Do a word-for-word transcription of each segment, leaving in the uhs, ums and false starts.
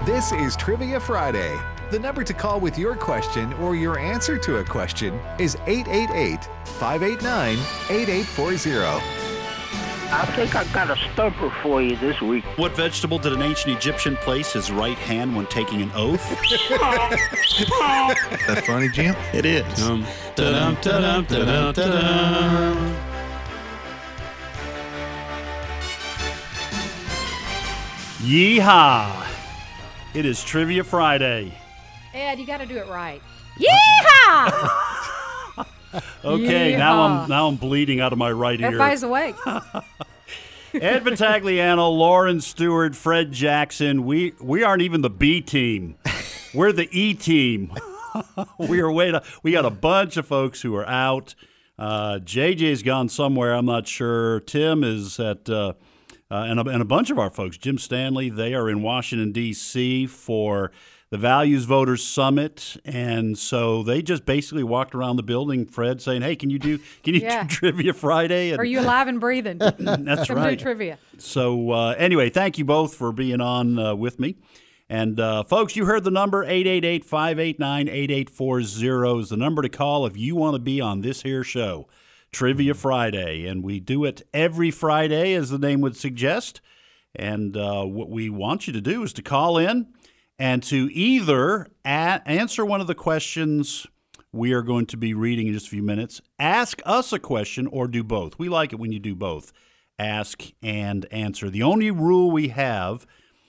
This is Trivia Friday. The number to call with your question or your answer to a question is eight eight eight, five eight nine, eight eight four zero. I think I got a stumper for you this week. What vegetable did an ancient Egyptian place his right hand when taking an oath? That's funny, Jim? It is. Um, da-dum, da-dum, da-dum, da-dum. Yeehaw! It is Trivia Friday. Ed, you got to do it right. Yeehaw! Okay, Yeehaw. now I'm now I'm bleeding out of my right ear. Everybody's awake. Ed Vitagliano, Lauren Stewart, Fred Jackson. We we aren't even the B team. We're the E team. we are way to, we got a bunch of folks who are out. Uh, J J's gone somewhere. I'm not sure. Tim is at uh, uh, and, a, and a bunch of our folks. Jim Stanley. They are in Washington D C for the Values Voters Summit, and so they just basically walked around the building, Fred, saying, "Hey, can you do can you Yeah. do Trivia Friday?" And Are you alive and breathing? that's Come right. do trivia. So uh, anyway, thank you both for being on uh, with me. And uh, folks, you heard the number, eight eight eight, five eight nine, eight eight four zero is the number to call if you want to be on this here show, Trivia Friday. And we do it every Friday, as the name would suggest. And uh, what we want you to do is to call in and to either a- answer one of the questions we are going to be reading in just a few minutes, ask us a question, or do both. We like it when you do both, ask and answer. The only rule we have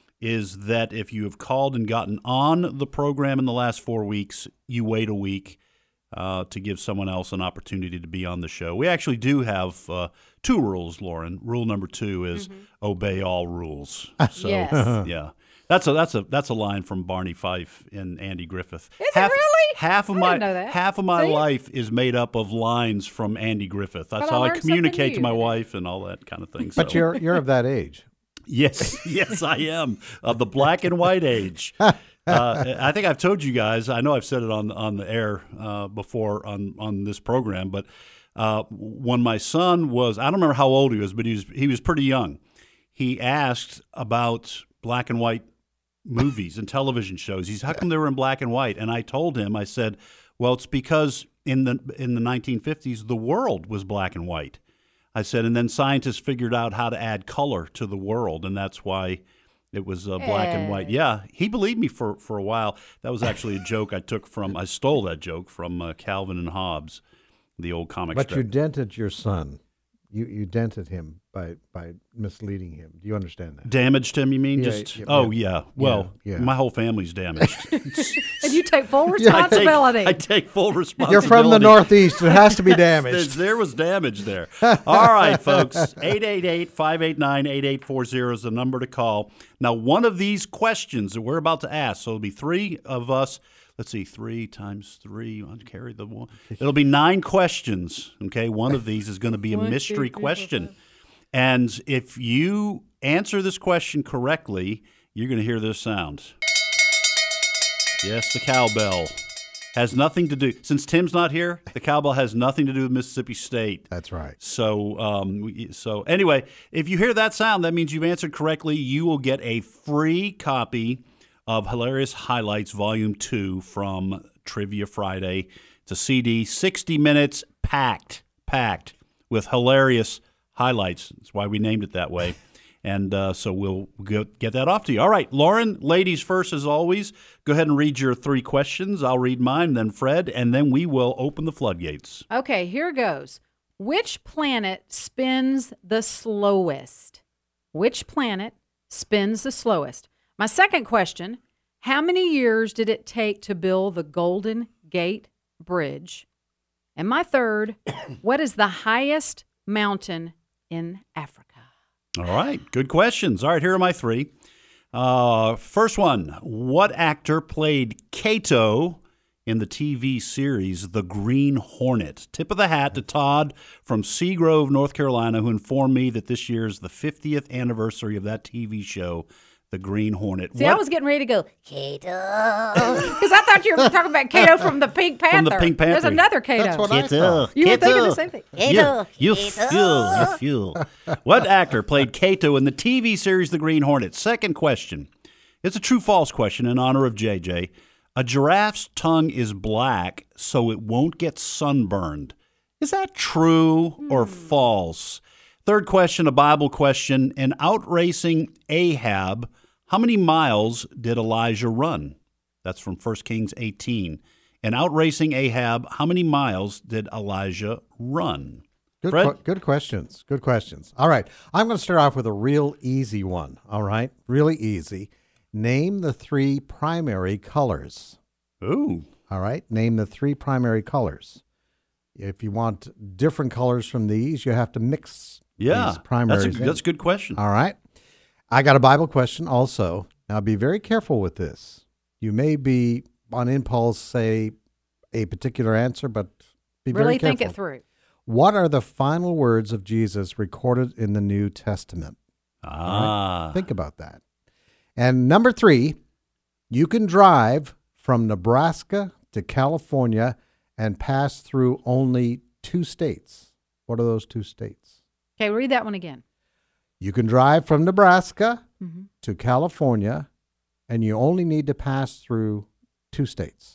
is that if you have called and gotten on the program in the last four weeks, you wait a week uh, to give someone else an opportunity to be on the show. We actually do have uh, two rules, Lauren. Rule number two is mm-hmm. obey all rules. So, Yes. yeah. That's a that's a that's a line from Barney Fife and Andy Griffith. Is half, it really? Half of I my didn't know that. half of my See? life is made up of lines from Andy Griffith. That's Well, I how I learned communicate to something my new today. wife and all that kind of thing. But so. you're you're of that age. Yes, yes, I am of the black and white age. Uh, I think I've told you guys. I know I've said it on on the air uh, before on on this program. But uh, when my son was, I don't remember how old he was, but he was he was pretty young. He asked about black and white movies and television shows. He's how come they were in black and white? And I told him, I said, well, it's because in the in the nineteen fifties the world was black and white. I said, and then scientists figured out how to add color to the world, and that's why it was uh, black and white. Yeah, he believed me for, for a while. That was actually a joke I took from, I stole that joke from uh, Calvin and Hobbes, the old comic But strip. you dented your son. You you dented him by, by misleading him. Do you understand that? Damaged him, you mean? Yeah, Just yeah, Oh, yeah. yeah. Well, Yeah, yeah. my whole family's damaged. And you take full I take, responsibility. I take full responsibility. You're from the Northeast. It has to be There, damaged. there was damage there. All right, folks. eight eight eight, five eight nine, eight eight four zero is the number to call. Now, one of these questions that we're about to ask, so it'll be three of us. Let's see, three times three. I'll carry the one. It'll be nine questions, okay? One of these is going to be a One, two, mystery three, four, question. five. And if you answer this question correctly, you're going to hear this sound. Yes, the cowbell. Has nothing to do, since Tim's not here, the cowbell has nothing to do with Mississippi State. That's right. So, um, we- so anyway, if you hear that sound, that means you've answered correctly. You will get a free copy of Hilarious Highlights Volume two from Trivia Friday. It's a C D, sixty minutes, packed, packed with hilarious highlights. That's why we named it that way. And uh, so we'll get, get that off to you. All right, Lauren, ladies first as always. Go ahead and read your three questions. I'll read mine, then Fred, and then we will open the floodgates. Okay, here goes. Which planet spins the slowest? Which planet spins the slowest? My second question, how many years did it take to build the Golden Gate Bridge? And my third, what is the highest mountain in Africa? All right, good questions. All right, here are my three. Uh, first one, what actor played Kato in the T V series The Green Hornet? Tip of the hat to Todd from Seagrove, North Carolina, who informed me that this year is the fiftieth anniversary of that T V show, The Green Hornet. See, What- I was getting ready to go, Kato. Because I thought you were talking about Kato from the Pink Panther. From the Pink Panther. There's another Kato. That's what I thought. You were thinking the same thing. You, you fool, you fool. What actor played Kato in the T V series The Green Hornet? Second question. It's a true-false question in honor of J J. A giraffe's tongue is black so it won't get sunburned. Is that true or false? Third question, a Bible question. In outracing Ahab, how many miles did Elijah run? That's from First Kings eighteen. In outracing Ahab, how many miles did Elijah run? Good, Fred? que- good questions. Good questions. All right. I'm going to start off with a real easy one. All right. Really easy. Name the three primary colors. Ooh. All right. Name the three primary colors. If you want different colors from these, you have to mix Yeah, these primaries. that's a, in. that's a good question. All right. I got a Bible question also. Now be very careful with this. You may be on impulse say a particular answer, but be very Really careful. think it through. What are the final words of Jesus recorded in the New Testament? Ah. Think about that. And number three, you can drive from Nebraska to California and pass through only two states. What are those two states? Okay, read that one again. You can drive from Nebraska Mhm. to California, and you only need to pass through two states.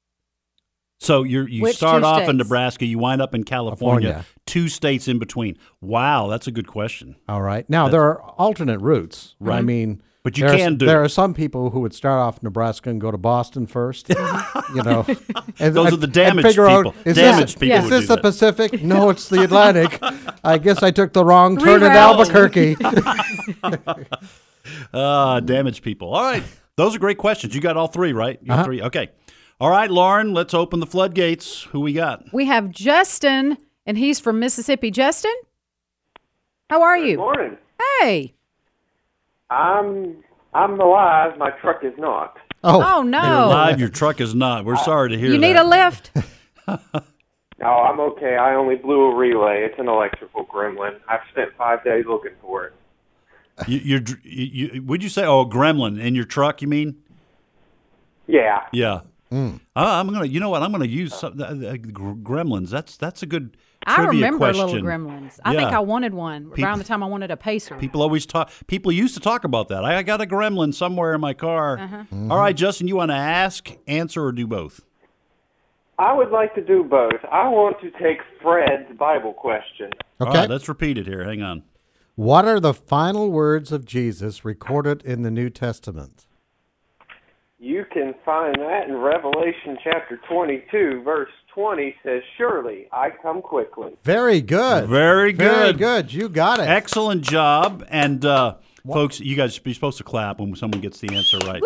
So you you Which start two off in states? Nebraska, you wind up in California, California. two states in between. Wow, that's a good question. All right. Now, there are alternate routes. I Right. mean, But you there's- can do There it. are some people who would start off Nebraska and go to Boston first. you know, and, Those are and- the and damaged figure out, people. Is Damaged this, people Is would this do the that. Pacific? No, it's the Atlantic. I guess I took the wrong turn at Reroute. Albuquerque. Ah, damaged people. All right. Those are great questions. You got all three, right? You got Uh-huh. three. Okay. All right, Lauren, let's open the floodgates. Who we got? We have Justin, and he's from Mississippi. Justin, how are you? Morning. Hey. I'm I'm alive. My truck is not. Oh, Oh, You're no. live. Your truck is not. We're sorry to hear You that. need a lift? No, I'm okay. I only blew a relay. It's an electrical gremlin. I've spent five days looking for it. You, you're, dr- you, you, would you say, oh, gremlin in your truck, you mean? Yeah. Yeah. Uh, I'm gonna. You know what? I'm gonna use some, uh, uh, gr- gremlins. That's that's a good I trivia remember question. little gremlins. I think Yeah. I wanted one People- around the time I wanted a pacer. People always talk. People used to talk about that. I, I got a gremlin somewhere in my car. Uh-huh. All right, Justin, you want to ask, answer, or do both? I would like to do both. I want to take Fred's Bible question. All okay. right, let's repeat it here. Hang on. What are the final words of Jesus recorded in the New Testament? You can find that in Revelation chapter twenty-two, verse twenty says, "Surely I come quickly." Very good. Very Very good. good. You got it. Excellent job. And uh, folks, you guys be supposed to clap when someone gets the answer right.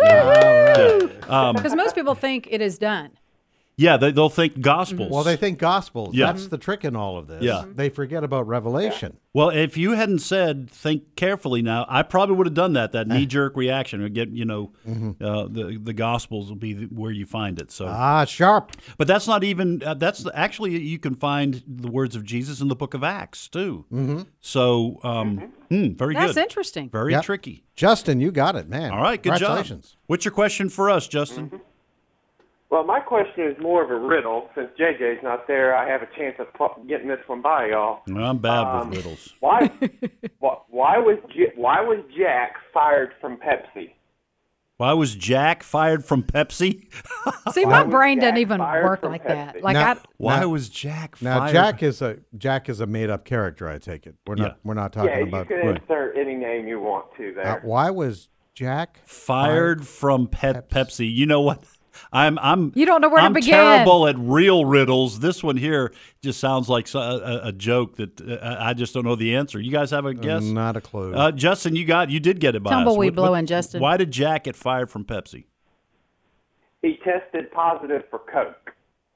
Um, Because most people think it is done. yeah, they, they'll think gospels. Well, they think Gospels. Yeah. That's the trick in all of this. Yeah. They forget about Revelation. Well, if you hadn't said think carefully now, I probably would have done that. That knee jerk reaction would get, you know, uh, the the Gospels will be the, where you find it. So, Ah, sharp. but that's not even. Uh, that's actually you can find the words of Jesus in the Book of Acts too. Mm-hmm. So, um, hmm, very That's good. interesting. Very Yep. tricky. Justin, you got it, man. All right, good job. Congratulations. What's your question for us, Justin? Well, my question is more of a riddle. Since J J's not there, I have a chance of pu- getting this one by y'all. Well, I'm bad Um, with riddles. Why? why, why was J- Why was Jack fired from Pepsi? Why was Jack fired from Pepsi? See, my was brain doesn't Jack even fired work from like Pepsi? that. Like Now- I, Why Now- was Jack Now, fired? Jack is a Jack is a made up character. I take it. We're not. Yeah. We're not talking Yeah, you about. can right. insert any name you want to Uh, there. why was Jack fired from Pet Pepsi. You know what? I'm I'm You don't know where to I'm begin. terrible at real riddles. This one here just sounds like so- a, a joke that uh, I just don't know the answer. You guys have a guess? Not a clue. Uh, Justin, you got you did get it by us. Tumbleweed What- what- blowing, Justin. Why did Jack get fired from Pepsi? He tested positive for Coke.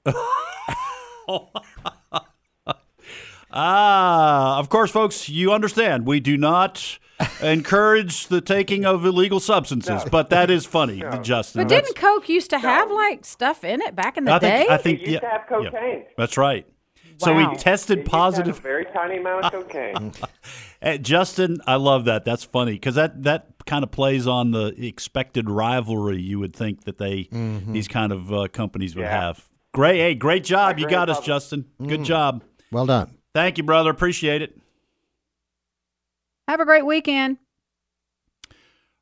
Ah, of course, folks, you understand. We do not encourage the taking of illegal substances, but that is funny, Justin. but That's- didn't Coke used to have like stuff in it back in the I think, day? I He think used yeah, to have yeah, cocaine. that's right. So Wow. he tested He used to have positive. a very tiny amount of cocaine. Uh, Justin, I love that. That's funny because that, that kind of plays on the expected rivalry you would think that they these kind of uh, companies would Yeah. have. Great, hey, great job. My You got us, grandfather- Justin. Good job. well done. Thank you, brother. Appreciate it. Have a great weekend.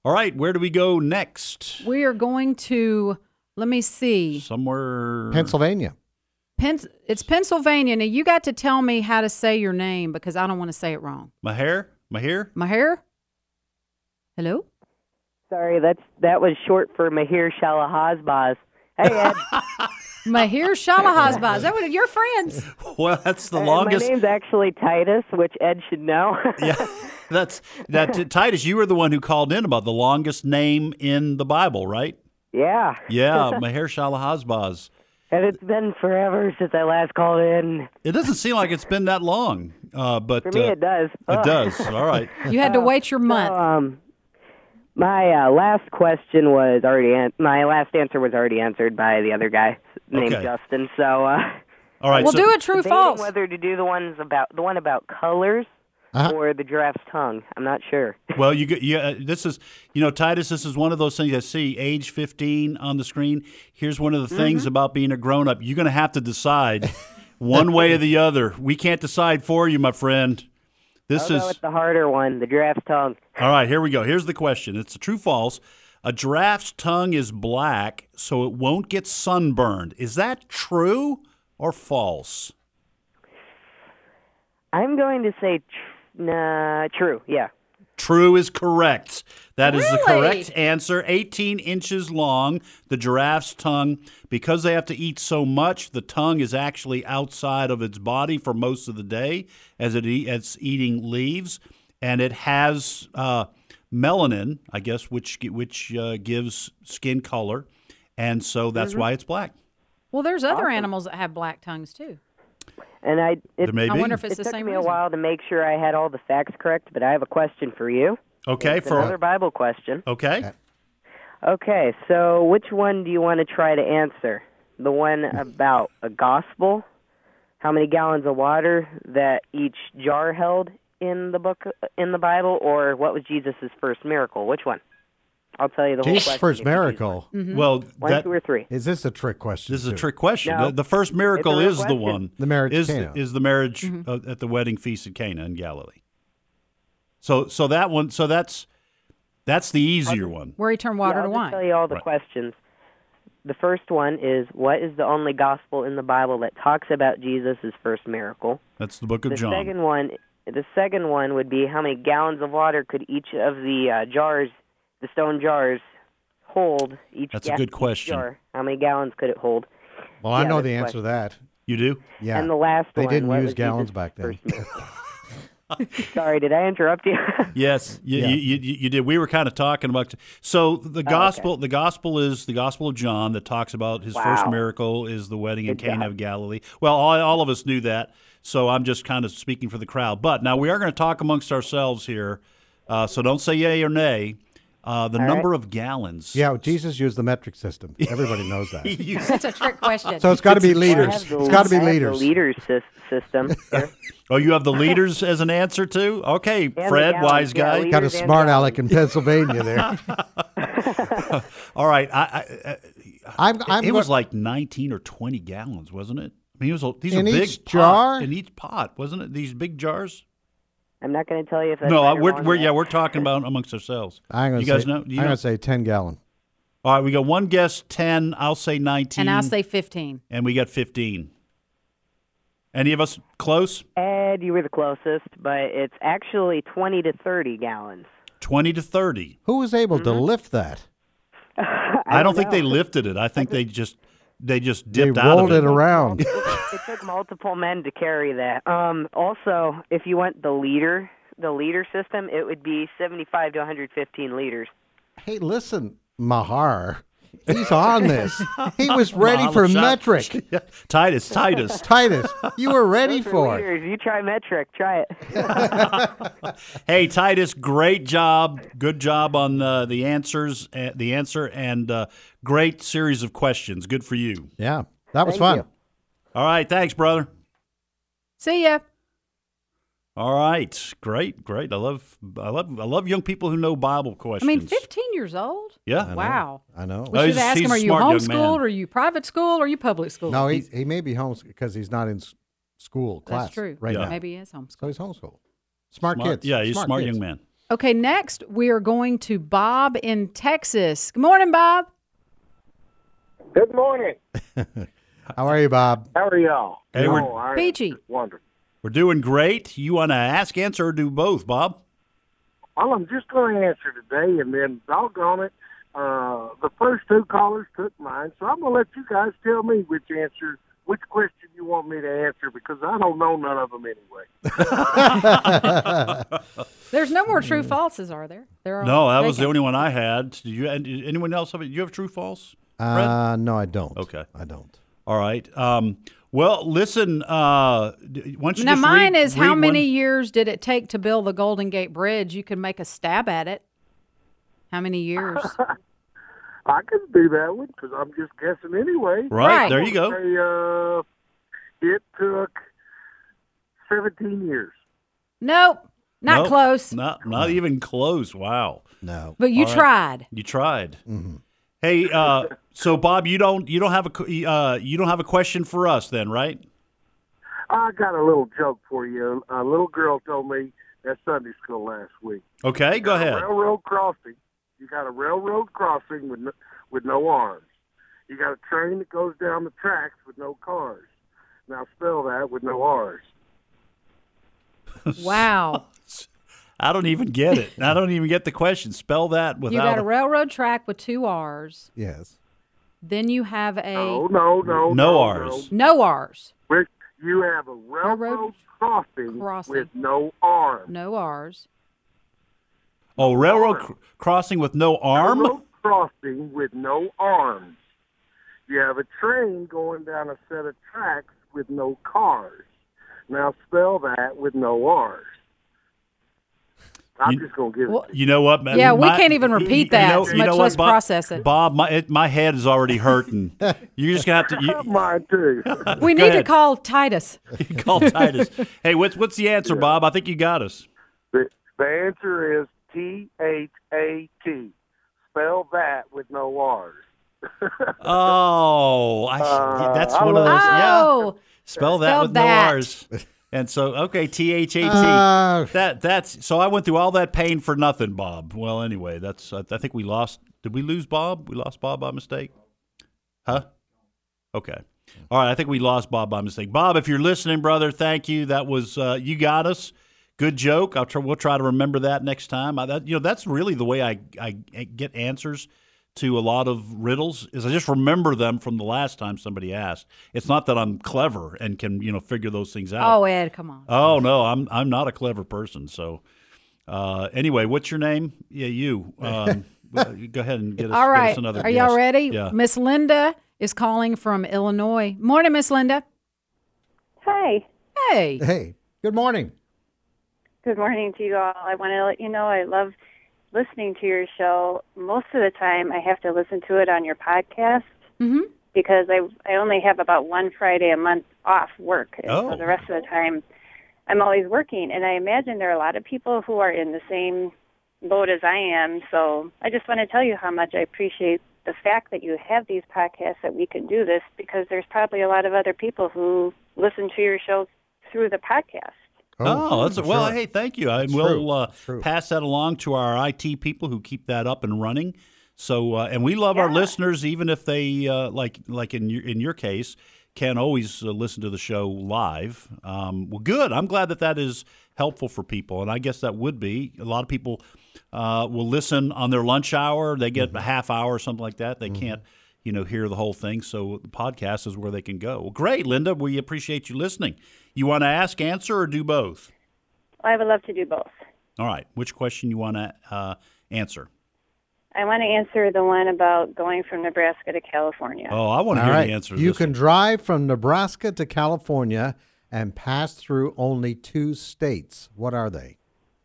All right, where do we go next? We are going to, let me see. Somewhere. Pennsylvania. Pen, it's Pennsylvania. Now, you got to tell me how to say your name because I don't want to say it wrong. Maher? Maher? Maher? Hello? Sorry, that's that was short for Mahir Shalahazbaz. Hey, Ed. Maher Shalahazbaz. Is that what your friends? Well, that's the Uh, longest. My name's actually Titus, which Ed should know. Yeah, that's that. Titus, you were the one who called in about the longest name in the Bible, right? Yeah. Yeah, Maher Shalahazbaz. And it's been forever since I last called in. It doesn't seem like it's been that long, uh, but For me, uh, it does. It Ugh. does. All right. You had to wait your month. So, um, my uh, last question was already an- my last answer was already answered by the other guy named Okay. Justin. So, uh, All right. We'll so, do a true debating false. whether to do the ones about the one about colors Uh-huh. or the giraffe's tongue. I'm not sure. Well, you get, you, uh, this is, you know, Titus, this is one of those things I see, age fifteen on the screen. Here's one of the things Mm-hmm. about being a grown-up. You're going to have to decide one way or the other. We can't decide for you, my friend. This I'll is go with the harder one, the giraffe's tongue. all right. Here we go. Here's the question. It's a true false. A giraffe's tongue is black, so it won't get sunburned. Is that true or false? I'm going to say tr- nah, true. Yeah. True is correct. That is the Really? correct answer. eighteen inches long, the giraffe's tongue. Because they have to eat so much, the tongue is actually outside of its body for most of the day as it eat, it's eating leaves. And it has uh, melanin, I guess, which which uh, gives skin color. And so that's Mm-hmm. why it's black. Well, there's other animals that have black tongues, too. And I, it, There may I be. wonder if it's it the took same me reason. a while to make sure I had all the facts correct, but I have a question for you. Okay, It's for another Bible question. okay. Okay, so which one do you want to try to answer? The one about a gospel, how many gallons of water that each jar held in the book in the Bible, or what was Jesus' first miracle? Which one? I'll tell you the whole Jesus' question. first if you choose miracle. Well, One, one that two, or three. Is this a trick question? this is a too? trick question. No. The, the first miracle real is the question. one. The marriage is at Cana. is the marriage uh, at the wedding feast at Cana in Galilee. So so that one so that's that's the easier one. Where he turned water Yeah, to I'll just wine. tell you all the Right. questions. The first one is, what is the only gospel in the Bible that talks about Jesus' first miracle? That's the book of The John. second one, the second one would be, how many gallons of water could each of the uh, jars, the stone jars, hold? Each That's a ga- good each question. jar, how many gallons could it hold? Well, I Yeah, know that's the the answer to that. You do? Yeah. And the last They one, didn't what use was gallons Jesus' back then. first miracle? Sorry, did I interrupt you? Yes, you, Yeah. you, you, you did. We were kind of talking about. So the Oh, okay. gospel, the gospel is the gospel of John that talks about his first Wow. miracle is the wedding in Good Cana job. of Galilee. Well, all, all of us knew that, so I'm just kind of speaking for the crowd. But now we are going to talk amongst ourselves here, uh, so don't say yay or nay. Uh, the All number of gallons. Yeah, Jesus used the metric system. Everybody knows that. You- That's a trick question. So it's got to be I liters. have the- It's got to be I have liters. The liters sys- system. here. oh, you have the liters as an answer too? Okay, the Fred, gallons, wise yeah, guy. liters. Got a and smart gallons. aleck in Pennsylvania there. All right, I, I, I, I'm, I'm it was go- like nineteen or twenty gallons, wasn't it? I mean, it was a, these In are big each pot- jar? in each pot, wasn't it? These big jars. I'm not going to tell you if that's No, right I- or we're, wrong we're yet. yeah, we're talking about amongst ourselves. I'm gonna you guys say, know? Do you I'm know? going to say ten gallon. All right, we got one guess, ten. I'll say nineteen, and I'll say fifteen. and we got fifteen. Any of us close? Ed, you were the closest, but it's actually twenty to thirty gallons. Twenty to thirty. Who was able Mm-hmm. to lift that? I, I, don't think know. they lifted it. I think they just they just They dipped out rolled of it it. around. It took multiple men to carry that. Um, also, if you went the liter, the liter system, it would be seventy-five to one hundred fifteen liters. Hey, listen, Mahar. He's on this. He was ready Mahal for shot. metric. Yeah. Titus, Titus. Titus, you were ready Those are for it. liters. You try metric. Try it. Hey, Titus, great job. Good job on uh, the answers, uh, the answer, and uh, great series of questions. Good for you. Yeah, that was Thank fun. you. All right, thanks, brother. See ya. All right, great, great. I love, I love, I love young people who know Bible I questions. mean, fifteen years old? Yeah. I know. Wow. I know. We Oh, should he's- ask he's him, a are you smart young man. homeschooled, or are you private school, or are you public school? No, he he may be home because he's not in s- school class. That's true. right Yeah. now. Maybe he is homeschooled. So he's homeschooled. Smart, Smart- kids. Yeah, he's a smart kids. young man. Okay, next we are going to Bob in Texas. Good morning, Bob. Good morning. How are you, Bob? How are y'all? Hey, we're- Oh, I am Peachy. just wonderful. We're doing great. You want to ask, answer, or do both, Bob? Well, I'm just going to answer today, and then doggone it, uh, the first two callers took mine, so I'm going to let you guys tell me which answer, which question you want me to answer, because I don't know none of them anyway. There's no more true falses, are there? There are No, that was the vacant. only one I had. Did you? and Anyone else have it? You have true, false? Fred? Uh, no, I don't. Okay. I don't. All right. Um, well, listen. Uh, d- why don't you Now, just mine read- is how read many one? years did it take to build the Golden Gate Bridge? You could make a stab at it. How many years? I can do that one because I'm just guessing anyway. Right, Right. there you go. Say, uh, it took seventeen years. Nope, not Nope, close. Not not even close. Wow. No. But you All right. tried. You tried. Mm-hmm. Hey, uh, so Bob, you don't you don't have a qu- uh, you don't have a question for us then, right? I got a little joke for you. A little girl told me at Sunday school last week. Okay, go A ahead. railroad crossing. You got a railroad crossing with no, with no arms. You got a train that goes down the tracks with no cars. Now spell that with no R's. Wow. I don't even get it. I don't even get the question. Spell that without. You got a a- railroad track with two R's. Yes. Then you have a No, no, no, No no R's. no R's. No. With- You have a railroad Railroad crossing, crossing. with no arms. No R's. Oh, railroad cr- crossing with no arm. Railroad crossing with no arms. You have a train going down a set of tracks with no cars. Now spell that with no R's. I'm You- just going to give it Well, to you. You know what? man? Yeah, we My- can't even you- repeat you that, know- so you much know what, less Bob? process it. Bob, my it, my head is already hurting. You're just gonna have to. You, Mine too. We Go need to ahead. call Titus. you call Titus. Hey, what's what's the answer, Bob? I think you got us. The, the answer is T H A T. Spell that with no R's. Oh, I, Uh, that's I one of those. love Yeah, Oh, spell that Spell with that. no R's. And so, okay, T H A T. Uh, That that's so. I went through all that pain for nothing, Bob. Well, anyway, that's. I, I think we lost. Did we lose Bob? We lost Bob by mistake. Huh? Okay. All right. I think we lost Bob by mistake. Bob, if you're listening, brother, thank you. That was uh, you got us. Good joke. I'll try. We'll try to remember that next time. I, that, you know, that's really the way I I get answers to a lot of riddles is I just remember them from the last time somebody asked. It's not that I'm clever and can you know figure those things out. oh, Ed, come on. Oh no, I'm I'm not a clever person. So uh, anyway, what's your name? Yeah, you. Um, well, you go ahead and get us, All get right. us another Are guest. y'all ready? Yeah. Miss Linda is calling from Illinois. Morning, Miss Linda. Hi. Hey. hey, good morning. Good morning to you all. I want to let you know I love listening to your show. Most of the time, I have to listen to it on your podcast Mm-hmm. because I I only have about one Friday a month off work. And Oh. So the rest of the time, I'm always working. And I imagine there are a lot of people who are in the same boat as I am. So I just want to tell you how much I appreciate the fact that you have these podcasts that we can do this because there's probably a lot of other people who listen to your show through the podcast. Oh, that's well. sure. Hey, thank you. I It's will true. uh, It's true. pass that along to our I T people who keep that up and running. So, uh, and we love our Yeah. listeners, even if they uh, like like in your in your case can't always uh, listen to the show live. Um, well, good. I'm glad that that is helpful for people, and I guess that would be a lot of people uh, will listen on their lunch hour. They get Mm-hmm. a half hour or something like that. They can't. You know, hear the whole thing. So the podcast is where they can go. Well, great, Linda. We appreciate you listening. You want to ask, answer, or do both? I would love to do both. All right. Which question you want to uh, answer? I want to answer the one about going from Nebraska to California. Oh, I want to All hear right. the answer to You this can one. drive from Nebraska to California and pass through only two states. What are they?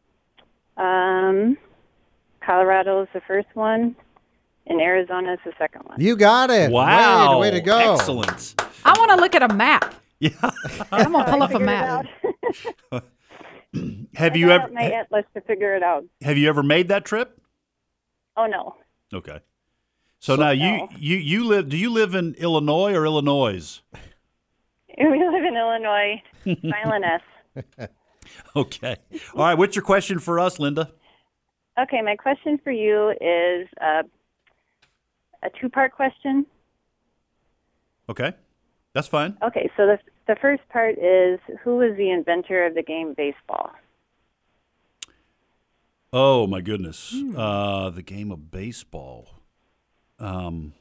Um, Colorado is the first one, and Arizona is the second one. You got it. Wow. Way, way to go. Excellent. I want to look at a map. Yeah. I'm going to pull up a Figure it map. out. Have I you got ever out my atlas to figure it out? have you ever made that trip? Oh no, Okay. So, now you, no. you you live do you live in Illinois or Illinois? we live in Illinois. Silent S. Okay. All right, what's your question for us, Linda? Okay, my question for you is uh, a two-part question. Okay, that's fine. Okay, so the the first part is, who was the inventor of the game baseball? Oh my goodness, uh, the game of baseball. Um,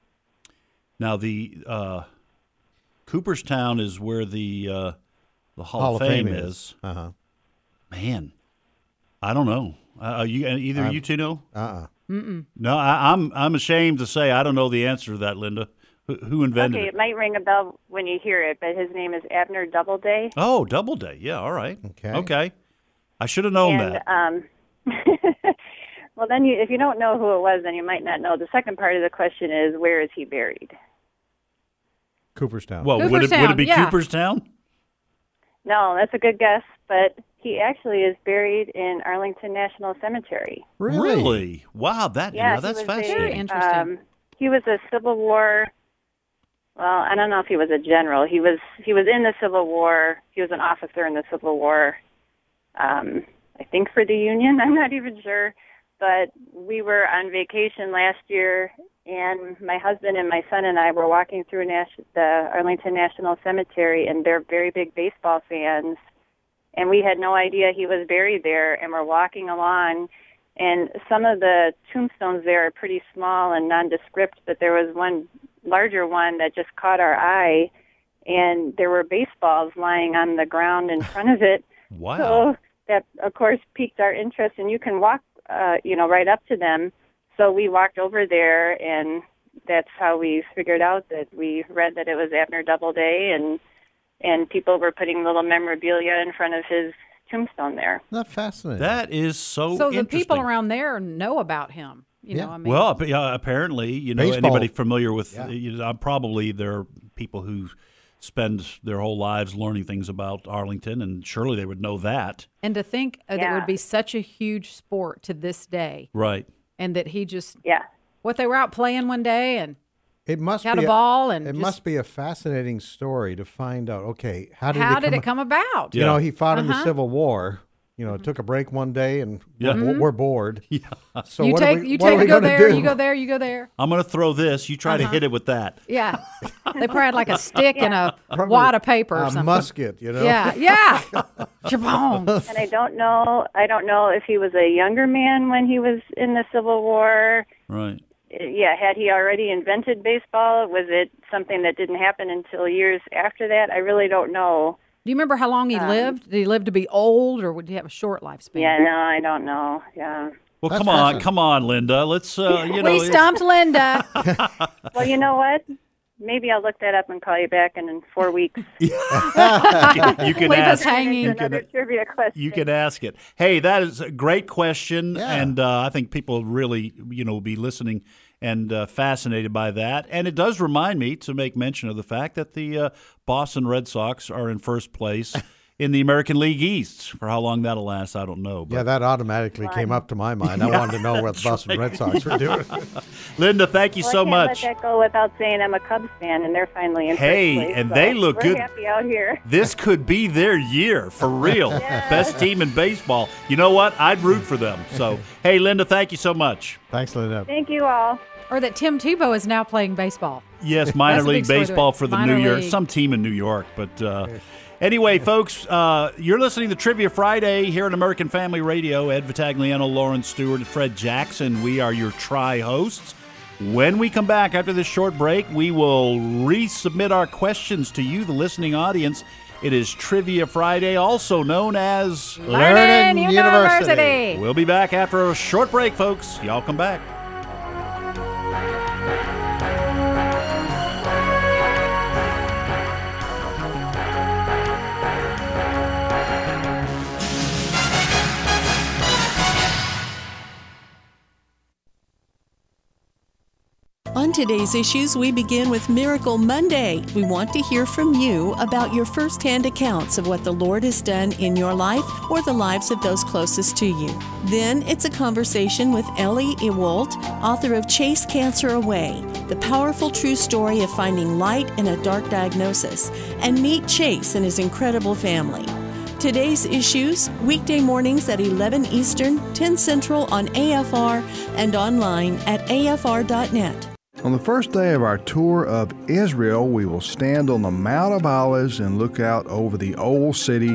now the uh, Cooperstown is where the uh, the Hall, Hall of of Fame, Fame is. is. Uh-huh. Man, I don't know. Uh, you either Um, you two know? Uh-uh. Mm-mm. No, I, I'm I'm ashamed to say I don't know the answer to that, Linda. Who, who invented Okay, it? it might ring a bell when you hear it, but his name is Abner Doubleday. Oh, Doubleday. Yeah, all right. Okay. Okay. I should have known and, that. Um, well, then you, if you don't know who it was, then you might not know. The second part of the question is, where is he buried? Cooperstown. Well, would it would it Cooperstown, be yeah. Cooperstown? No, that's a good guess, but he actually is buried in Arlington National Cemetery. Really? Wow, that Yeah, yeah, he that's was fascinating. Very interesting. Um, he was a Civil War. Well, I don't know if he was a general. He was he was in the Civil War. He was an officer in the Civil War. Um, I think for the Union. I'm not even sure. But we were on vacation last year, and my husband and my son and I were walking through Nas- the Arlington National Cemetery, and they're very big baseball fans. And we had no idea he was buried there, and we're walking along, and some of the tombstones there are pretty small and nondescript, but there was one larger one that just caught our eye, and there were baseballs lying on the ground in front of it. Wow. So that, of course, piqued our interest, and you can walk, uh, you know, right up to them. So we walked over there, and that's how we figured out that we read that it was Abner Doubleday, and and people were putting little memorabilia in front of his tombstone there. Not fascinating. That is so So the interesting. people around there know about him. You Yeah. know, I mean, Well, ap- yeah, apparently, you know, Baseball. anybody familiar with, Yeah. you know, probably there are people who spend their whole lives learning things about Arlington, and surely they would know that. and to think uh, that it Yeah. would be such a huge sport to this day, Right. and that he just Yeah. what they were out playing one day and It must got be a ball and It just- must be a fascinating story to find out. Okay, how did how it did come, it come about? You know, he fought in the Uh-huh. Civil War. You know, took a break one day, and Yeah. we're, we're bored. Yeah. So you what take are we, you what are take we you go gonna there, do? you go there, you go there. I'm going to throw this. You try to Uh-huh. hit it with that. Yeah, they probably had like a stick and a Probably wad of paper or a something. musket, you know. Yeah, yeah. Jabong. And I don't know. I don't know if he was a younger man when he was in the Civil War. Right. Yeah, had he already invented baseball? Was it something that didn't happen until years after that? I really don't know. Do you remember how long he Um, lived? Did he live to be old, or would he have a short lifespan? Yeah, no, I don't know. Yeah. Well, That's come on, fascinating. come on, Linda. Let's, uh, you know. we stumped Linda. Well, you know what? Maybe I'll look that up and call you back in, in four weeks. you can, you can Leave us ask. hanging. Another trivia question. You can ask it. Hey, that is a great question, Yeah. and uh, I think people really, you know, will be listening and uh, fascinated by that. And it does remind me to make mention of the fact that the uh, Boston Red Sox are in first place in the American League East. For how long that'll last, I don't know. But Yeah, that automatically came up to my mind. I wanted to know what the Boston Red Sox were doing. Linda, thank you Well, so I can't much. let that go without saying I'm a Cubs fan, and they're finally in Hey, first place. and so they look we're good. happy out here. This could be their year, for real. Best team in baseball. You know what? I'd root for them. So, hey, Linda, thank you so much. Thanks, Linda. Thank you all. Or that Tim Tebow is now playing baseball. Yes, minor That's a big league story to baseball it. for the Minor New York, league. some team in New York. But uh, anyway, folks, uh, you're listening to Trivia Friday here on American Family Radio. Ed Vitagliano, Lauren Stewart, and Fred Jackson. We are your tri-hosts. When we come back after this short break, we will resubmit our questions to you, the listening audience. It is Trivia Friday, also known as Learning University. University. We'll be back after a short break, folks. Y'all come back. On today's issues, we begin with Miracle Monday. We want to hear from you about your firsthand accounts of what the Lord has done in your life or the lives of those closest to you. Then it's a conversation with Ellie Ewoldt, author of Chase Cancer Away, the powerful true story of finding light in a dark diagnosis, and meet Chase and his incredible family. Today's Issues, weekday mornings at eleven Eastern, ten Central on A F R and online at A F R dot net. On the first day of our tour of Israel, we will stand on the Mount of Olives and look out over the old city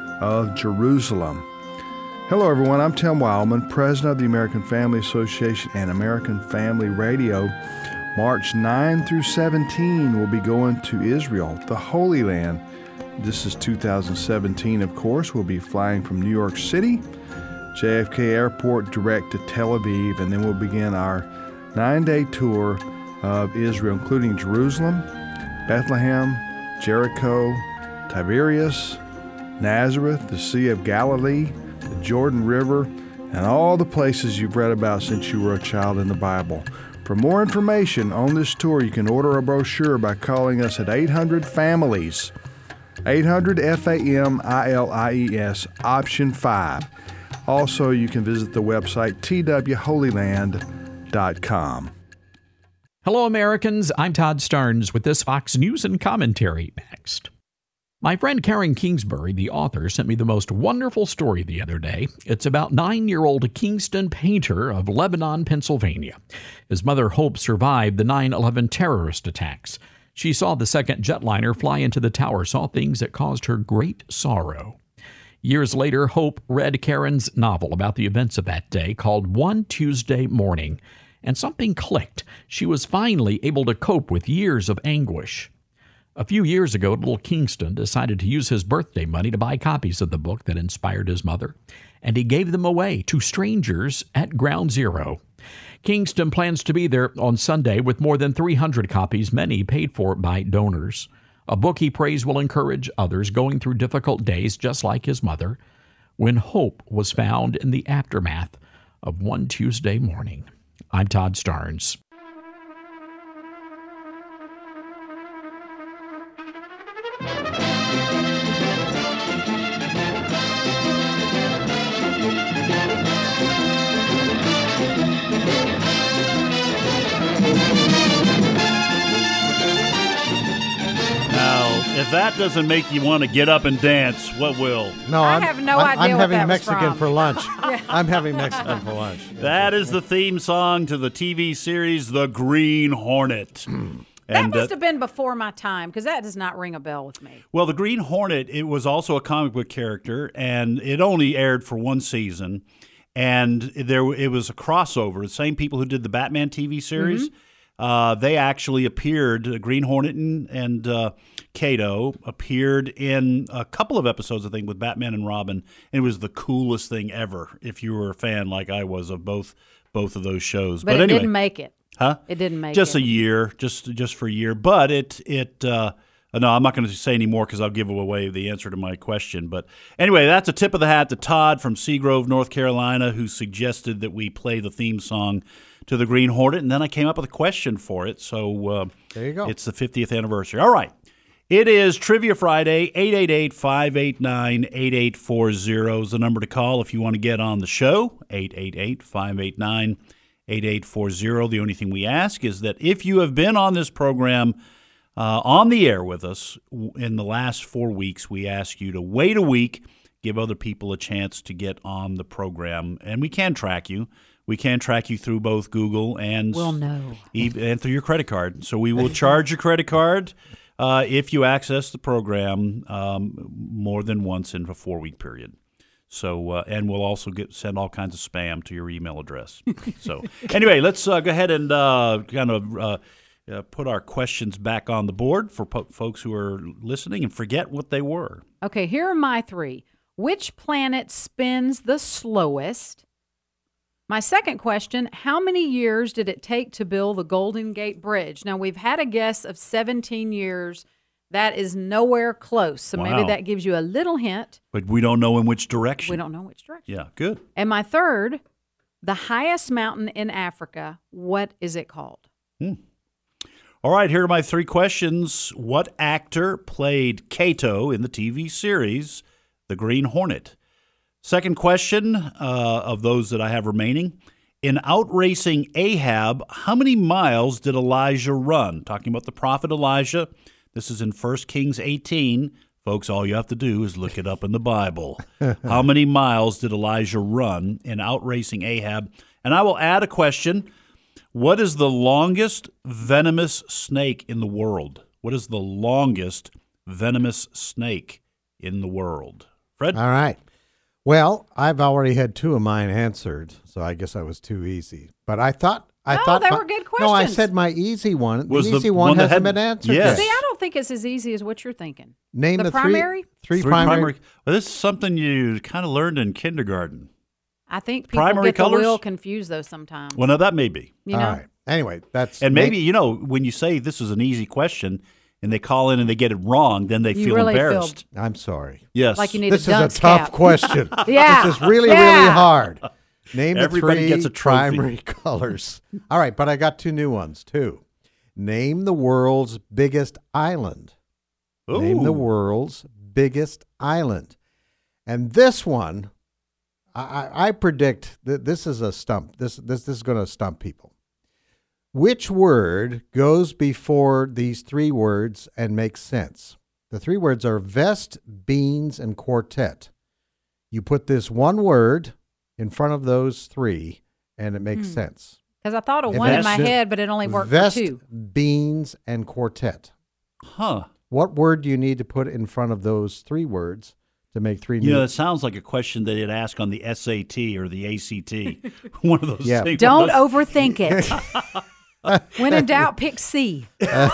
of Jerusalem. Hello, everyone. I'm Tim Wildman, president of the American Family Association and American Family Radio. March ninth through seventeenth, we'll be going to Israel, the Holy Land. This is two thousand seventeen, of course. We'll be flying from New York City, J F K Airport, direct to Tel Aviv, and then we'll begin our nine-day tour of Israel, including Jerusalem, Bethlehem, Jericho, Tiberias, Nazareth, the Sea of Galilee, the Jordan River, and all the places you've read about since you were a child in the Bible. For more information on this tour, you can order a brochure by calling us at eight hundred families, eight hundred F A M I L I E S, option five. Also, you can visit the website T W holy land dot com. Hello, Americans. I'm Todd Starnes with this Fox News and Commentary next. My friend Karen Kingsbury, the author, sent me the most wonderful story the other day. It's about nine-year-old Kingston Painter of Lebanon, Pennsylvania. His mother, Hope, survived the nine eleven terrorist attacks. She saw the second jetliner fly into the tower, saw things that caused her great sorrow. Years later, Hope read Karen's novel about the events of that day called One Tuesday Morning, and something clicked. She was finally able to cope with years of anguish. A few years ago, little Kingston decided to use his birthday money to buy copies of the book that inspired his mother, and he gave them away to strangers at Ground Zero. Kingston plans to be there on Sunday with more than three hundred copies, many paid for by donors. A book he prays will encourage others going through difficult days, just like his mother, when hope was found in the aftermath of One Tuesday Morning. I'm Todd Starnes. If that doesn't make you want to get up and dance, what will? No, I I'm, have no I'm, idea I'm what having that was Mexican from. for lunch. Yeah. I'm having Mexican for lunch. That is the theme song to the T V series The Green Hornet. That And, must uh, have been before my time, because that does not ring a bell with me. Well, the Green Hornet, it was also a comic book character, and it only aired for one season. And there, it was a crossover. The same people who did the Batman T V series, Mm-hmm. uh, they actually appeared. uh, Green Hornet and, and uh, Kato appeared in a couple of episodes, I think, with Batman and Robin. And it was the coolest thing ever, if you were a fan like I was of both both of those shows. But, But, it anyway, didn't make it. huh? It didn't make just it. a year, just just for a year. But it it uh, no, I'm not going to say any more because I'll give away the answer to my question. But anyway, that's a tip of the hat to Todd from Seagrove, North Carolina, who suggested that we play the theme song to the Green Hornet, and then I came up with a question for it. So uh, there you go. It's the fiftieth anniversary. All right. It is Trivia Friday. eight eight eight, five eight nine, eight eight four zero is the number to call if you want to get on the show. eight eight eight, five eight nine, eight eight four zero. The only thing we ask is that if you have been on this program uh, on the air with us in the last four weeks, we ask you to wait a week, give other people a chance to get on the program, and we can track you. We can track you through both Google and We'll know. and through your credit card. So we will charge your credit card uh, if you access the program um, more than once in a four-week period. So uh, and we'll also get send all kinds of spam to your email address. So anyway, let's uh, go ahead and uh, kind of uh, uh, put our questions back on the board for po- folks who are listening and forget what they were. Okay, here are my three. Which planet spins the slowest? My second question, how many years did it take to build the Golden Gate Bridge? Now, we've had a guess of seventeen years. That is nowhere close. So Wow. maybe that gives you a little hint. But we don't know in which direction. We don't know which direction. Yeah, good. And my third, the highest mountain in Africa, what is it called? Hmm. All right, here are my three questions. What actor played Kato in the T V series The Green Hornet? Second question uh, of those that I have remaining. In outracing Ahab, how many miles did Elijah run? Talking about the prophet Elijah. This is in First Kings eighteen, Folks, all you have to do is look it up in the Bible. How many miles did Elijah run in outracing Ahab? And I will add a question. What is the longest venomous snake in the world? What is the longest venomous snake in the world? Fred? All right. Well, I've already had two of mine answered, so I guess I was too easy. But I thought I No, thought they my- were good No, I questions. said my easy one. Was the the easy one, one that hasn't had- been answered. Yes. yet. See, I don't think it's as easy as what you're thinking. Name the, the, primary. three, three, Three primary. primary. Well, this is something you kind of learned in kindergarten. I think people Primary get colors? the wheel confused though sometimes. Well, no, that may be. You know, All right. Anyway, that's And maybe, you know, when you say this is an easy question and they call in and they get it wrong, then they You feel really feel- embarrassed. I'm sorry. Yes. like you need This a is a dunce tough cap. question. Yeah. This is really, Yeah. really hard. Name the Everybody three gets a trophy. primary colors. All right, but I got two new ones too. Name the world's biggest island. Name the Ooh. world's biggest island. And this one, I, I, I predict that this is a stump. This this this is going to stump people. Which word goes before these three words and makes sense? The three words are vest, beans, and quartet. You put this one word in front of those three, and it makes Hmm. sense. Because I thought of If one in that's my just head, but it only worked Vest, for two. beans, and quartet. Huh. What word do you need to put in front of those three words to make three You new? know, it sounds like a question that they'd ask on the S A T or the A C T. One of those Yeah. things. Don't overthink it. When in doubt, pick C.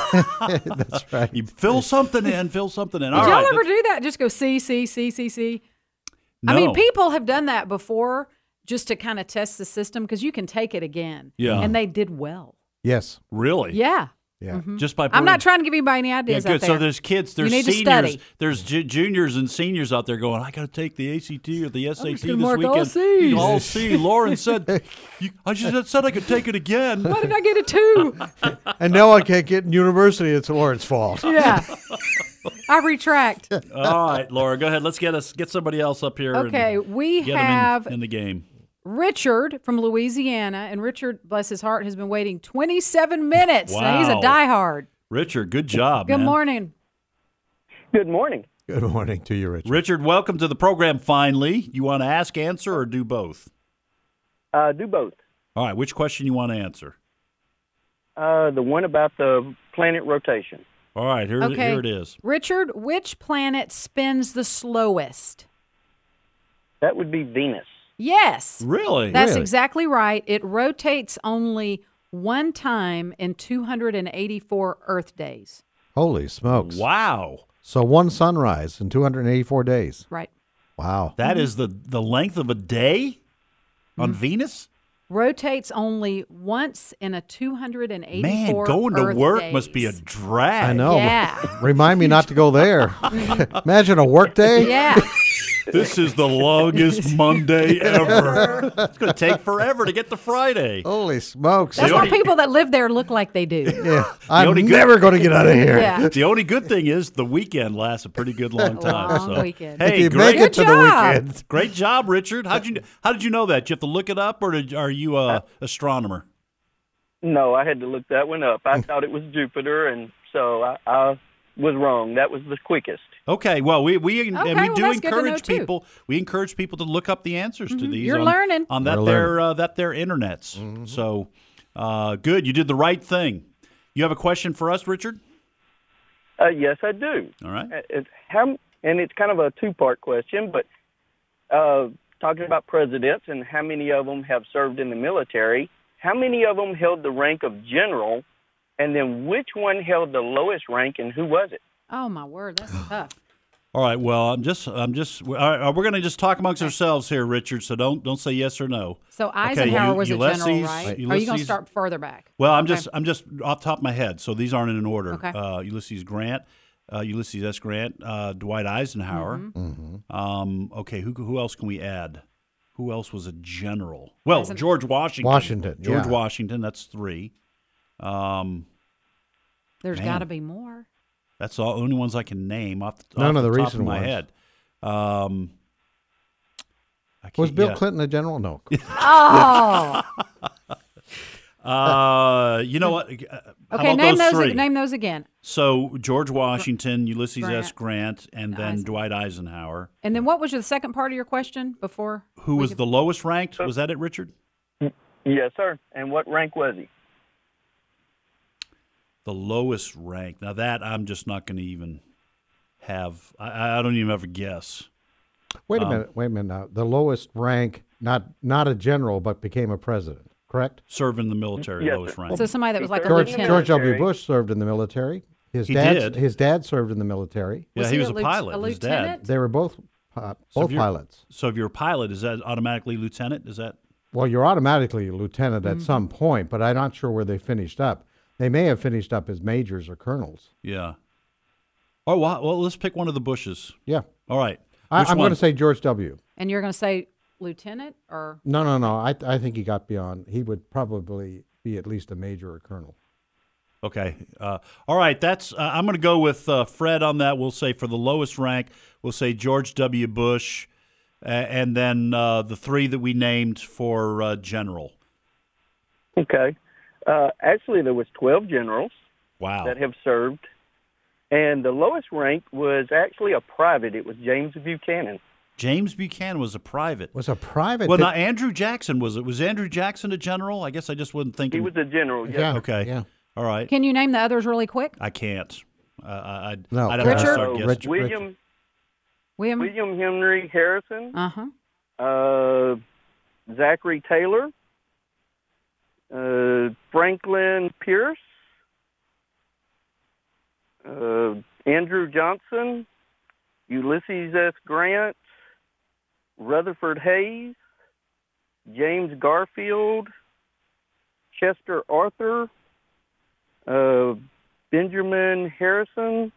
That's right. You fill something in, fill something in. Did All y'all right, ever that's- do that? Just go C, C, C, C, C. No. I mean, people have done that before just to kind of test the system because you can take it again. Yeah. And they did well. Yes. Really? Yeah. Yeah. Just by I'm not putting- trying to give anybody any Yeah, ideas good. out there. So there's kids, there's you need seniors, to study. there's ju- juniors and seniors out there going, I got to take the A C T or the S A T just this gonna mark all weekend. Cs. All C. Lauren said, you, I just said I could take it again. Why did I get a two? And now I can't get in university. It's Lauren's fault. Yeah. I retract. All right, Laura, go ahead. Let's get us get somebody else up here. and Okay, we get 'em in- have in the game. Richard from Louisiana, and Richard, bless his heart, has been waiting twenty-seven minutes. Now, he's a Wow. diehard. Richard, good job, Good man. morning. Good morning. Good morning to you, Richard. Richard, welcome to the program finally. You want to ask, answer, or do both? Uh, do both. All right, which question you want to answer? Uh, the one about the planet rotation. All right, here, Okay. here it is. Richard, which planet spins the slowest? That would be Venus. Yes. Really? That's Really? exactly right. It rotates only one time in two hundred eighty-four Earth days. Holy smokes. Wow. So one sunrise in two hundred eighty-four days. Right. Wow. That is the, the length of a day on Venus? Rotates only once in a two hundred eighty-four Man, going to Earth work days. must be a drag. I know. Yeah. Remind me not to go there. Imagine a work day. Yeah. This is the longest Monday ever. It's going to take forever to get to Friday. Holy smokes. That's The why only- people that live there look like they do. Yeah. I'm only good- never going to get out of here. Yeah. The only good thing is the weekend lasts a pretty good long time. Long so. weekend. Hey, If you great, make it to the job. weekend. great job, Richard. How'd you How did you know that? Did you have to look it up, or did, are you a astronomer? No, I had to look that one up. I thought it was Jupiter, and so I, I was wrong. That was the quickest. Okay, well, we we and Okay, we well, do that's good to know, encourage too. people. We encourage people to look up the answers to these. You're on, learning. on that We're their uh, that their internets. So uh, good, you did the right thing. You have a question for us, Richard? Uh, yes, I do. All right. Uh, It's how, and it's kind of a two-part question, but uh, talking about presidents and how many of them have served in the military, how many of them held the rank of general, and then which one held the lowest rank, and who was it? Oh my word, that's tough. All right. Well, I'm just I'm just all right, we're going to just talk amongst ourselves here, Richard. So don't don't say yes or no. So Eisenhower U- was a Ulysses- general, right? Are you going to Ulysses- start further back? Well, I'm Okay. just I'm just off the top of my head, so these aren't in an order. Okay. Uh, Ulysses Grant, uh, Ulysses S. Grant, uh, Dwight Eisenhower. Mm-hmm. Um, okay, who who else can we add? Who else was a general? Well, Eisen- George Washington. Washington, George yeah. Washington. That's three. Um, There's Man. got to be more. that's the only ones I can name off the, None off of the top recent of my ones. head. Um, I can't- Was Bill yeah. Clinton a general? No. Oh, Uh, uh, you know what? Uh, how Okay, about name those those. three? Name those again. So George Washington, Ulysses Grant. S. Grant, and then Dwight Eisenhower. And then what was the second part of your question before? Who was the lowest ranked? Was that it, Richard? Yes, sir. And what rank was he? The lowest ranked. Now that I'm just not going to even have. I, I don't even have a guess. Wait a Um, minute. Wait a minute now. The lowest rank, not not a general, but became a president, correct? Served in the military, Yes, lowest sir. rank. So somebody that was like a George, lieutenant. George W. Military. Bush served in the military. His He dad, did. His dad served in the military. Yeah, Was he he was a a lieu- pilot. a His dad. lieutenant? They were both uh, So both if you're- pilots. So if you're a pilot, is that automatically lieutenant? Is that? Well, you're automatically a lieutenant Mm-hmm. at some point, but I'm not sure where they finished up. They may have finished up as majors or colonels. Yeah. Oh, well, well let's pick one of the Bushes. Yeah. All right. I, Which I'm one? going to say George W. And you're going to say lieutenant or? No, no, no. I I think he got beyond. He would probably be at least a major or colonel. Okay. Uh, all right. That's. Uh, I'm going to go with uh, Fred on that. We'll say for the lowest rank, we'll say George W. Bush, uh, and then uh, the three that we named for uh, general. Okay. Uh, actually, there was twelve generals Wow. that have served, and the lowest rank was actually a private. It was James Buchanan. James Buchanan was a private. Was a private. Well, that- now Andrew Jackson was it? Was Andrew Jackson a general? I guess I just wasn't thinking. He was a general. Yes. Yeah. Okay. Yeah. All right. Can you name the others really quick? I can't. Uh, I, I'd, No. I'd have to Richard? start Uh, guessing. Rich- William William. William Henry Harrison, Uh huh. uh, Zachary Taylor, uh, Franklin Pierce, uh, Andrew Johnson, Ulysses S. Grant, Rutherford Hayes, James Garfield, Chester Arthur, uh, Benjamin Harrison,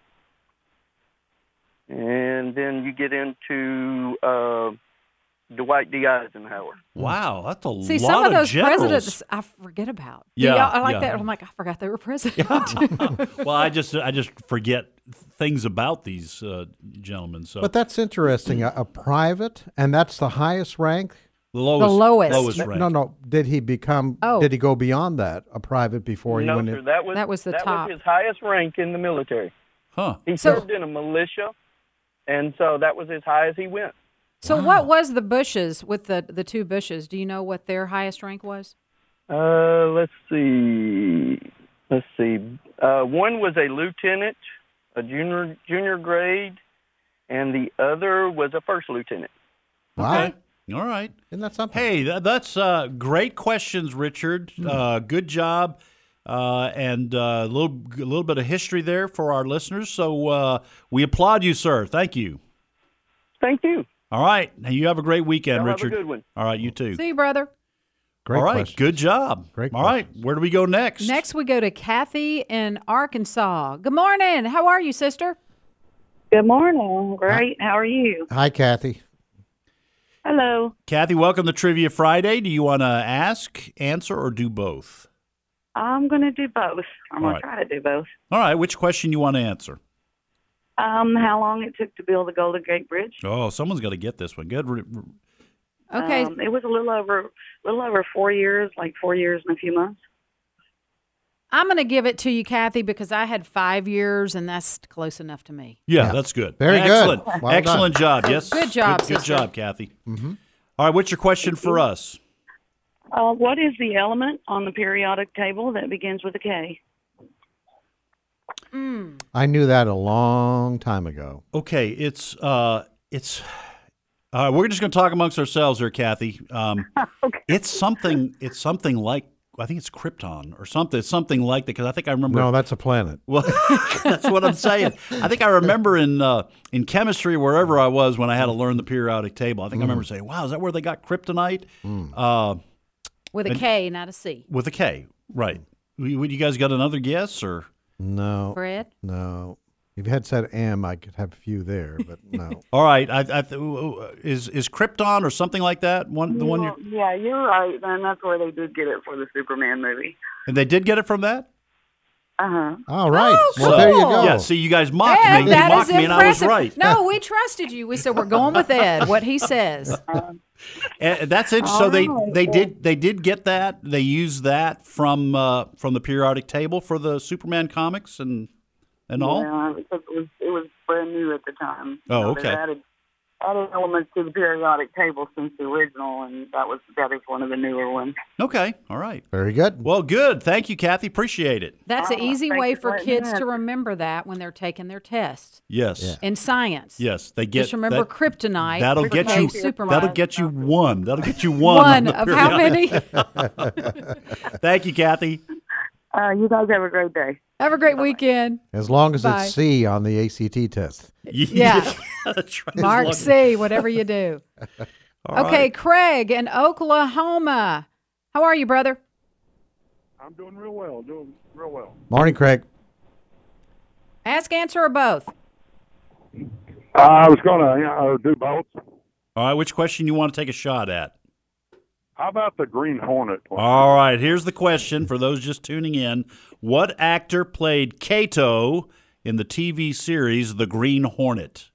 and then you get into uh, Dwight D. Eisenhower. Wow, that's a See, lot some of those generals. presidents I forget about. Do Yeah, y'all- I like yeah. that. I'm like, I forgot they were president. Well, I just I just forget things about these uh, gentlemen. So But that's interesting. A, a private, and that's the highest rank. the lowest, The lowest. lowest No, rank. no, no. Did he become? Oh. Did he go beyond that? A private before he no, went sir, in? that was That was the that top. was his highest rank in the military. Huh? He So- served in a militia, and so that was as high as he went. So what was the Bushes with the the two Bushes? Do you know what their highest rank was? Uh, let's see. Let's see. Uh, one was a lieutenant, a junior junior grade, and the other was a first lieutenant. Wow. Okay. All right. Isn't that something? Hey, that, that's uh, great questions, Richard. Uh, good job, uh, and uh, a little a little bit of history there for our listeners. So uh, we applaud you, sir. Thank you. Thank you. All right. Now you have a great weekend, Y'all have a Richard. good one. All right, you too. See you, brother. Great All right. question. Good job. Great All right. Where do we go next? Next, we go to Kathy in Arkansas. Good morning. How are you, sister? Good morning. Great. How are you? Hi, Kathy. Hello. Kathy, welcome to Trivia Friday. Do you want to ask, answer, or do both? I'm going to do both. I'm All going right. to try to do both. All right. Which question you want to answer? Um, how long it took to build the Golden Gate Bridge? Oh, someone's got to get this one. Good. Okay. Um, it was a little over, little over four years, like four years and a few months. I'm going to give it to you, Kathy, because I had five years, and that's close enough to me. Yeah, that's good. Very good. Excellent. Well Excellent done. job. Yes. Good job, Good, good sister. job, Kathy. Mm-hmm. All right. What's your question for us? Uh, what is the element on the periodic table that begins with a K? Mm. I knew that a long time ago. Okay. It's uh, it's. Uh, we're just going to talk amongst ourselves here, Kathy. Um, Okay. It's something. It's something like I think it's Krypton or something. It's something like that because I think I remember. No, that's a planet. Well, that's what I'm saying. I think I remember in uh, in chemistry, wherever I was when I had to learn the periodic table. I think I remember saying, "Wow, is that where they got kryptonite?" Uh, With a And- K, not a C. with a K, right? You you guys got another guess or? No. Fred? No. If you had said M, I could have a few there, but no. All right, I, I, is is Krypton or something like that? One the one you Yeah, you're right. And that's where they did get it for the Superman movie. and they did get it from that. Uh-huh. All right. Oh, well, there you cool. go. Yeah. See, you guys mocked Yeah, me. You that mocked is me, and I was impressive. right. No, we trusted you. We said we're going with Ed, what he says. And that's interesting. So they, they did they did get that. They used that from uh, from the periodic table for the Superman comics and and all. Yeah, because it was it was brand new at the time. Oh, So okay. They added, added elements to the periodic table since the original, and that was that is one of the newer ones. Okay, all right. Very good. Well, good. Thank you, Kathy. Appreciate it. That's an Oh, easy thank way you for very kids much. to remember that when they're taking their tests Yes. in science. Yes, they get. Just remember that- kryptonite. That'll for get K you. Superman. That'll get you one. That'll get you one. One on the of how many? periodic. Thank you, Kathy. Uh, you guys have a great day. Have a great weekend. As long as Bye. it's C on the A C T test. Yeah. That's right. As Mark long- C, whatever you do. All okay, right. Craig in Oklahoma. How are you, brother? I'm doing real well, doing real well. Morning, Craig. Ask, answer, or both? I was going to uh, do both. All right, which question you want to take a shot at? How about the Green Hornet one? All right, here's the question for those just tuning in. What actor played Kato in the T V series The Green Hornet?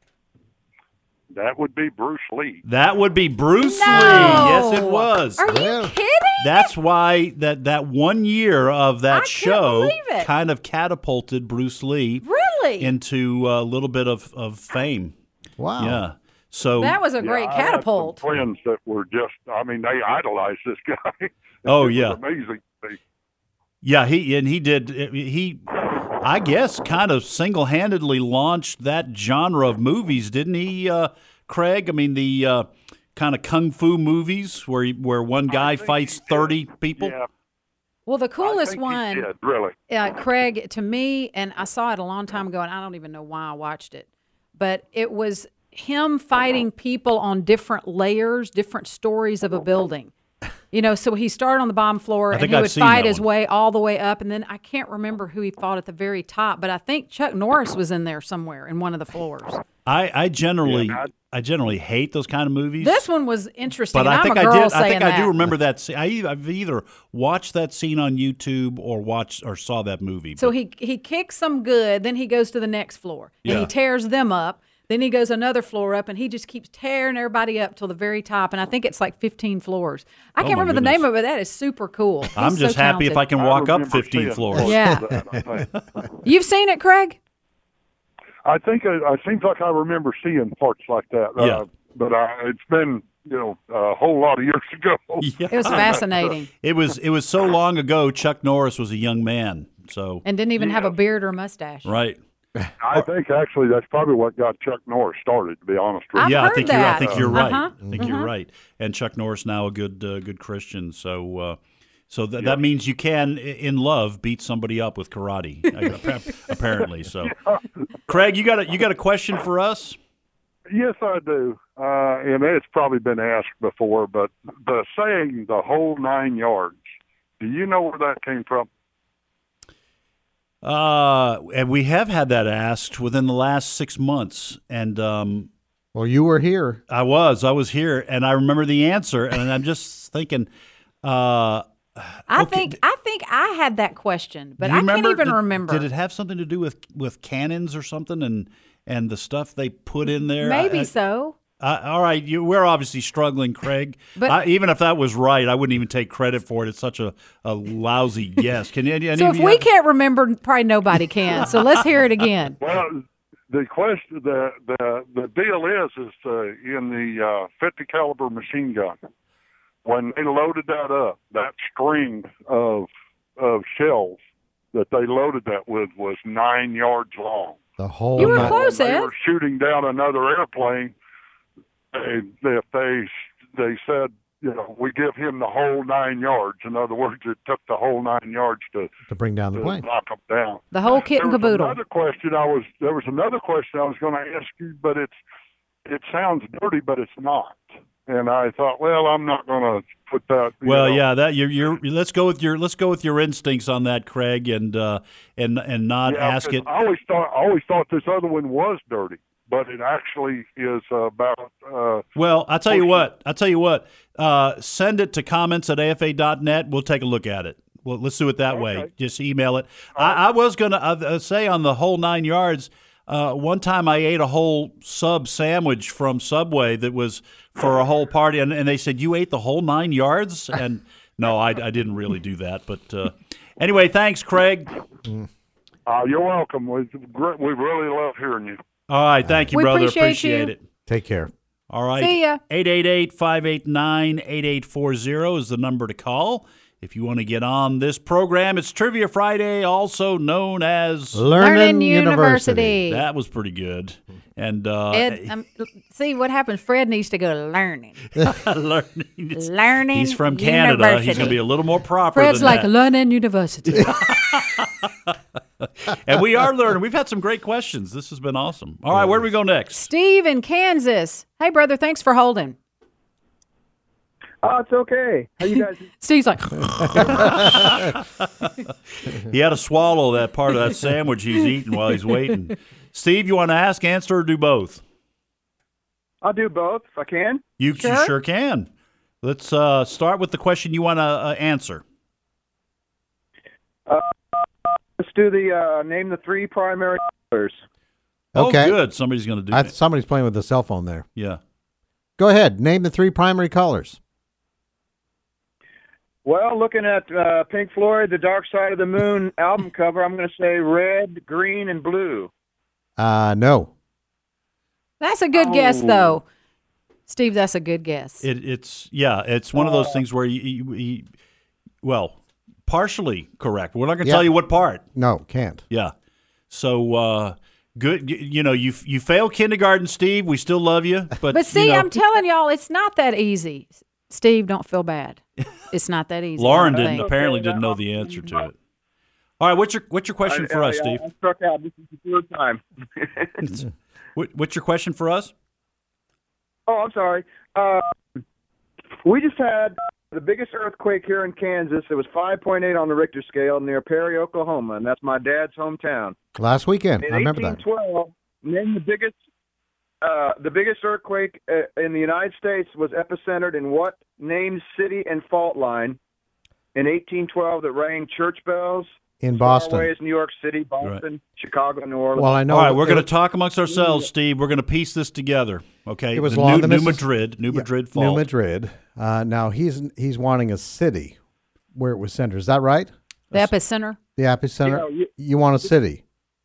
That would be Bruce Lee. That would be Bruce No! Lee. Yes, it was. Are you Yeah. kidding? That's why that, that one year of that I can't show believe it. kind of catapulted Bruce Lee Really? into a little bit of, of fame. Wow. Yeah. So that was a Yeah, great I had some catapult. friends that were just, I mean, they idolized this guy. It Oh, was yeah. amazing. They- Yeah, he and he did. He, I guess, kind of single-handedly launched that genre of movies, didn't he, uh, Craig? I mean, the uh, kind of kung fu movies where where one guy think fights he did. thirty people. Yeah, Well, the I coolest think he one, did, really. uh, Craig, to me, and I saw it a long time ago, and I don't even know why I watched it, but it was him fighting people on different layers, different stories of a building. You know, so he started on the bottom floor, I and think he I've would seen fight that his one. way all the way up, and then I can't remember who he fought at the very top, but I think Chuck Norris was in there somewhere in one of the floors. I, I generally, Yeah, I generally hate those kind of movies. This one was interesting. but and I I'm think a I girl did. I saying think I do that. remember that. Scene. I, e- I've either watched that scene on YouTube or watched or saw that movie. So but- he he kicks them good, then he goes to the next floor and Yeah. he tears them up. Then he goes another floor up and he just keeps tearing everybody up till the very top. And I think it's like fifteen floors. I Oh, can't my remember the goodness. name of it. That is super cool. He's I'm just so happy if I talented. can walk up remember fifteen seeing floors. parts Yeah. of that, I think. You've seen it, Craig? I think it, it seems like I remember seeing parts like that. Yeah. Uh, but I, it's been, you know, a whole lot of years ago. Yeah. It was fascinating. It was it was so long ago. Chuck Norris was a young man. So And didn't even have a beard or mustache. right. I think actually that's probably what got Chuck Norris started, to be honest with I've you. yeah, I heard think you're. I that. think you're right. Uh-huh. I think you're right. And Chuck Norris now a good uh, good Christian. So uh, so that that means you can i- in love beat somebody up with karate. appa- apparently. So, Craig, you got a you got a question for us? Yes, I do. Uh, and it's probably been asked before, but the saying the whole nine yards, do you know where that came from? Uh, and we have had that asked within the last six months, and um, Well, you were here. I was I was here, and I remember the answer, and I'm just thinking. Uh, I okay, think I think I had that question, but do you I can't remember- even did- remember. Did it have something to do with with cannons or something, and and the stuff they put in there? Maybe I- I- so. Uh, all right, you, we're obviously struggling, Craig. But- I, even if that was right, I wouldn't even take credit for it. It's such a, a lousy guess. Can any, any So of if you we have- can't remember, probably nobody can. So let's hear it again. Well, the question, the the the deal is, is uh, in the uh, fifty caliber machine gun, when they loaded that up, that string of of shells that they loaded that with was nine yards long. The whole You were night. close, When they Ed. were shooting down another airplane, they, if they they said, you know, we give him the whole nine yards. In other words, it took the whole nine yards to, to bring down the to plane. knock them down. The whole kit and There was caboodle. Another question I was there was another question I was going to ask you, but it's it sounds dirty, but it's not. And I thought, well, I'm not going to put that. you Well, know. yeah, that you're, you're. Let's go with your. Let's go with your instincts on that, Craig, and uh, and and not Yeah, ask 'cause it. I always thought I always thought this other one was dirty, but it actually is about. Uh, Well, I'll tell you what. I'll tell you what. Uh, send it to comments at A F A dot net. We'll take a look at it. Well, let's do it that way. Okay. Just email it. I, I was going to uh, say on the whole nine yards. uh, one time I ate a whole sub sandwich from Subway that was for a whole party, and, and they said, you ate the whole nine yards? And no, I, I didn't really do that. But uh, anyway, thanks, Craig. Uh, you're welcome. We, we really love hearing you. All right, thank you, We brother. appreciate Appreciate you. it. Take care. All right. See ya. eight eight eight, five eight nine, eight eight four zero is the number to call. If you want to get on this program, it's Trivia Friday, also known as Learning, Learning University. University. That was pretty good. And uh, Ed, um, see what happens. Fred needs to go to learning. learning. It's- Learning. He's from Canada. University. He's going to be a little more proper Fred's than like that. learning university. And we are learning. We've had some great questions. This has been awesome. All right, where do we go next? Steve in Kansas. Hey, brother. Thanks for holding. Oh, it's okay. How you guys? Steve's like, He had to swallow that part of that sandwich he's eating while he's waiting. Steve, you want to ask, answer, or do both? I'll do both if I can. You sure, you sure can. Let's uh, start with the question you want to uh, answer. Uh, let's do the uh, name the three primary colors. Okay. Oh, good. Somebody's going to do I, it. somebody's playing with a cell phone there. Yeah. Go ahead. Name the three primary colors. Well, looking at uh, Pink Floyd, The Dark Side of the Moon album cover, I'm going to say red, green, and blue. Uh, no. that's a good Oh. guess, though. Steve, that's a good guess. It, it's yeah, it's one of those things where you, you, you well, partially correct. We're not going to Yeah. tell you what part. No, can't. Yeah. So uh, good. You, you know, you you failed kindergarten, Steve. We still love you, but But see, you know, I'm telling y'all, it's not that easy. Steve, don't feel bad. It's not that easy. Lauren I don't didn't think. apparently didn't know the answer to it. All right, what's your what's your question I- for I- us, Steve? I struck out. This is the third time. What, what's your question for us? Oh, I'm sorry. Uh, we just had the biggest earthquake here in Kansas. It was five point eight on the Richter scale near Perry, Oklahoma, and that's my dad's hometown. Last weekend. In I remember that. eighteen twelve, name the biggest, uh, the biggest earthquake uh, in the United States was epicentered in what named city and fault line in eighteen twelve that rang church bells? In Boston. Starways, New York City, Boston, Chicago, New Orleans. Well, I know. All right, that we're it going to was- talk amongst ourselves, Steve. We're going to piece this together. Okay, It was the along New, the New Missis- Madrid, New Yeah, Madrid fault. New Madrid. Uh, now he's he's wanting a city where it was centered. Is that right? The epicenter. The epicenter. Yeah, you- you want a city?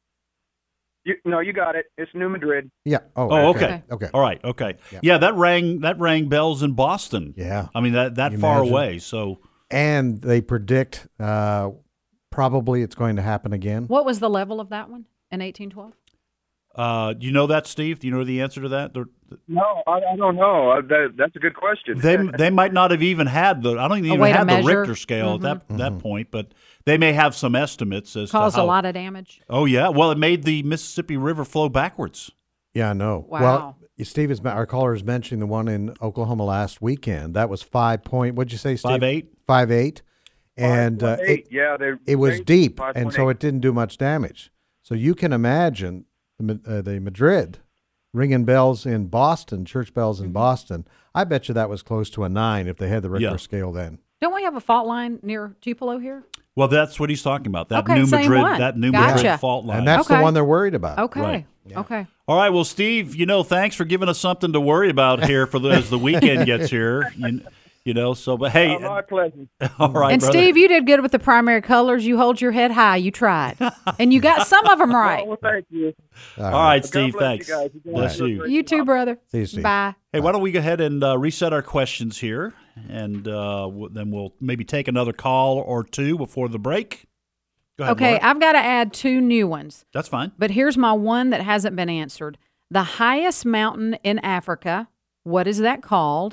You, no, you got it. It's New Madrid. Yeah. Oh. Oh, okay. Okay. All right. Okay. Yeah. Yeah. that rang that rang bells in Boston. Yeah. I mean that that You far imagine? away. So And they predict uh, probably it's going to happen again. What was the level of that one in eighteen twelve? uh, do you know that, Steve? Do you know the answer to that? They're- No, I, I don't know. Uh, that, that's a good question. They they might not have even had the I don't even way to have the measure. Richter scale Mhm. at that that point, but they may have some estimates as Caused to how, a lot of damage. Oh yeah, well it made the Mississippi River flow backwards. Yeah, I know. Wow. Well, Steve is our caller is mentioning the one in Oklahoma last weekend. That was five point. What'd you say, Steve? Five eight? Five eight. And uh, Eight. it, Yeah, they it was raised deep, five and point so eight. it didn't do much damage. So you can imagine the, Ma- uh, the Madrid ringing bells in Boston, church bells in Mm-hmm. Boston. I bet you that was close to a nine if they had the Richter Yeah. scale then. Don't we have a fault line near Tupelo here? Well, that's what he's talking about. That Okay, New same Madrid, one. that New Gotcha. Madrid fault line. And that's Okay. the one they're worried about. Okay. Right. Okay. All right, well, Steve, you know, thanks for giving us something to worry about here for the, as the weekend gets here. You, you know, so but hey, Oh, my pleasure. all right, and brother. Steve, you did good with the primary colors. You hold your head high. You tried, and you got some of them right. Well, thank you. All right, God Steve, bless thanks. you guys. You guys Bless do a you. great You too, brother. See you, Steve. Bye. Hey, why don't we go ahead and uh, reset our questions here, and uh, w- then we'll maybe take another call or two before the break. Go ahead, Okay, Laura. I've got to add two new ones. That's fine. But here's my one that hasn't been answered. The highest mountain in Africa, what is that called?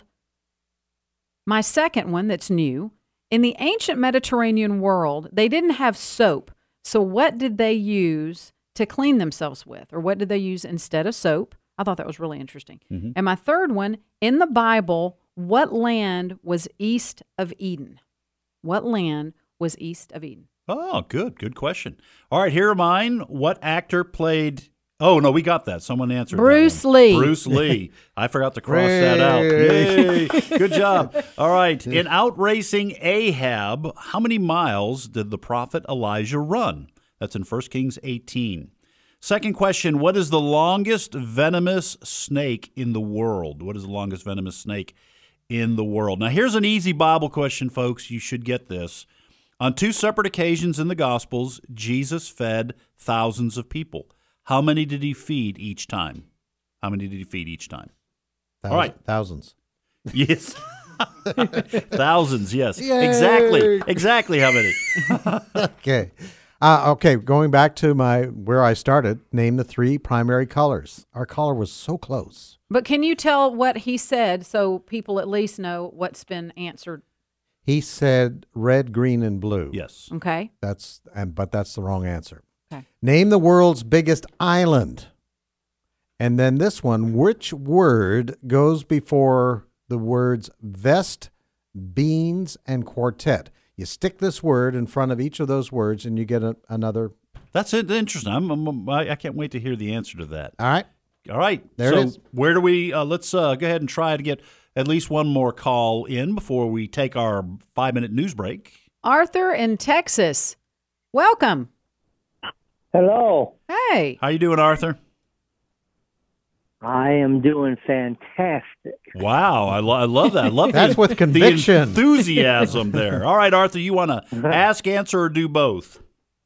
My second one that's new. In the ancient Mediterranean world, they didn't have soap. So what did they use to clean themselves with? Or what did they use instead of soap? I thought that was really interesting. Mhm. And my third one, in the Bible, what land was east of Eden? What land was east of Eden? Oh, good, good question. All right, here are mine. What actor played? Oh no, we got that. Someone answered. that Bruce one. Lee. Bruce Lee. I forgot to cross that out. Yay! Yay. Good job. All right. In outracing Ahab, how many miles did the prophet Elijah run? That's in First Kings eighteen. Second question, what is the longest venomous snake in the world? What is the longest venomous snake in the world? Now, here's an easy Bible question, folks. You should get this. On two separate occasions in the Gospels, Jesus fed thousands of people. How many did he feed each time? How many did he feed each time? Thousands, All right. Thousands. Yes. Thousands, yes. Yay. Exactly. Exactly how many? Okay. Uh, okay, going back to my where I started, name the three primary colors. Our caller was so close. But can you tell what he said so people at least know what's been answered? He said red, green, and blue. Yes. Okay. That's and but that's the wrong answer. Okay. Name the world's biggest island. And then this one, which word goes before the words vest, beans, and quartet? You stick this word in front of each of those words, and you get a, another. That's it. Interesting. I'm, I'm, I can't wait to hear the answer to that. All right. All right. There so it is. Where do we? Uh, let's uh, go ahead and try to get at least one more call in before we take our five-minute news break. Arthur in Texas. Welcome. Hello. Hey. How you doing, Arthur? I am doing fantastic. Wow, I, lo- I love that. I love That's the, with conviction. the enthusiasm there. All right, Arthur, you want to ask, answer, or do both?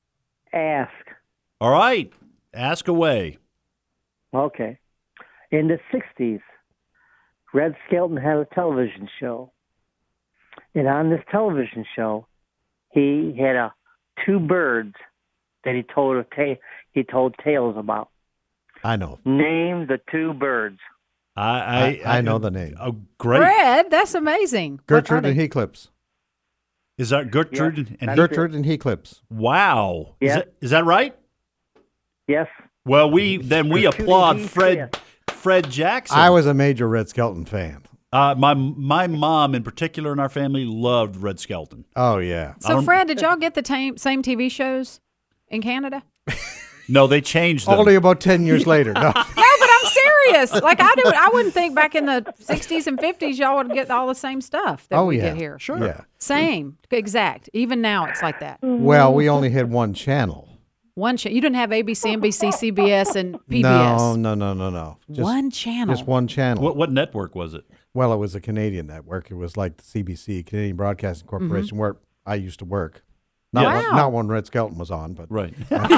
Ask. All right, ask away. Okay. In the sixties, Red Skelton had a television show. And on this television show, he had a two birds that he told a ta- he told tales about. I know. Name the two birds. I I, I, I know the name. Oh, great. Fred, that's amazing. Gertrude and Heathclips. Is that Gertrude Yes, and that's Gertrude and Heathclips. Wow. Yeah. Is that, is that right? Yes. Well, we then we Gertrude applaud and Fred Fred Jackson. I was a major Red Skelton fan. Uh, my my mom in particular in our family loved Red Skelton. Oh, yeah. So, Fred, did y'all get the tam- same T V shows in Canada? No, they changed them. Only about ten years later. No. No, but I'm serious. Like I do, I wouldn't think back in the sixties and fifties y'all would get all the same stuff that Oh, we yeah. get here. Sure. Yeah. Same, exact. Even now, it's like that. Well, we only had one channel. One cha- You didn't have A B C, N B C, C B S, and P B S. No, no, no, no, no. Just, One channel. Just one channel. What what network was it? Well, it was a Canadian network. It was like the C B C, Canadian Broadcasting Corporation, where I used to work. Not, Yeah. when, Wow. not when Red Skelton was on, but Right.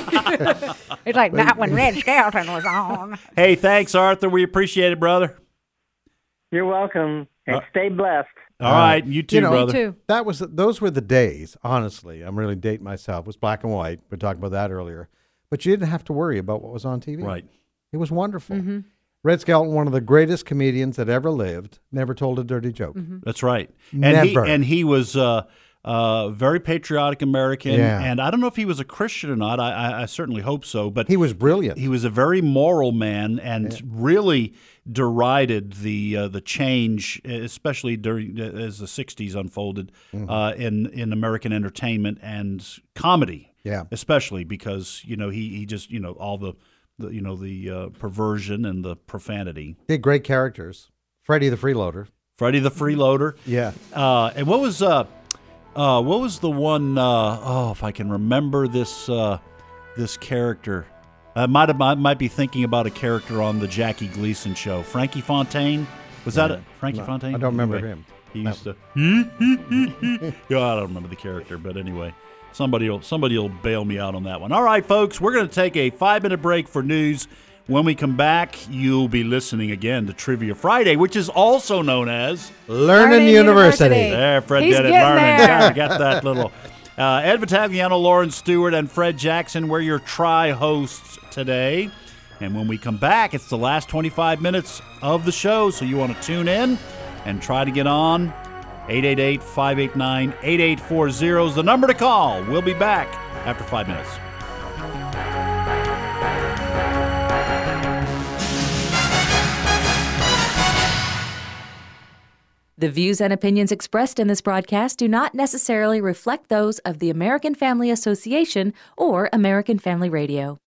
It's like not when Red Skelton was on. Hey, thanks, Arthur. We appreciate it, brother. You're welcome. And Uh, stay blessed. All right, you too, you know, brother. too. That was those were the days. Honestly, I'm really dating myself. It was black and white. We talked about that earlier, but you didn't have to worry about what was on T V. Right. It was wonderful. Mm-hmm. Red Skelton, one of the greatest comedians that ever lived, never told a dirty joke. Mm-hmm. That's right. And Never. he and he was uh, uh, very patriotic American. Yeah. And I don't know if he was a Christian or not. I, I, I certainly hope so. But He was brilliant. he was a very moral man and really derided the uh, the change, especially during as the sixties unfolded Mm-hmm. uh, in in American entertainment and comedy. Yeah. Especially because you know he he just you know all the, the you know the uh, perversion and the profanity. He had great characters. Freddie the Freeloader. Freddie the Freeloader. Yeah. Uh, and what was uh, uh, what was the one? Uh, oh, if I can remember this uh, this character, I might have I might be thinking about a character on the Jackie Gleason show. Frankie Fontaine, was that No, it? Frankie no, Fontaine? I don't remember Anyway, him. He No. used to. Yeah, I don't remember the character, but anyway, somebody will somebody will bail me out on that one. All right, folks, we're going to take a five minute break for news. When we come back, you'll be listening again to Trivia Friday, which is also known as Learning, Learning University. University. There, Fred He's did it. getting Learning. there. Yeah, I got that little. Uh, Ed Vitagliano, Lauren Stewart, and Fred Jackson, we're your tri-hosts today. And when we come back, it's the last twenty-five minutes of the show, so you want to tune in and try to get on. eight eight eight, five eight nine, eight eight four zero is the number to call. We'll be back after five minutes. The views and opinions expressed in this broadcast do not necessarily reflect those of the American Family Association or American Family Radio.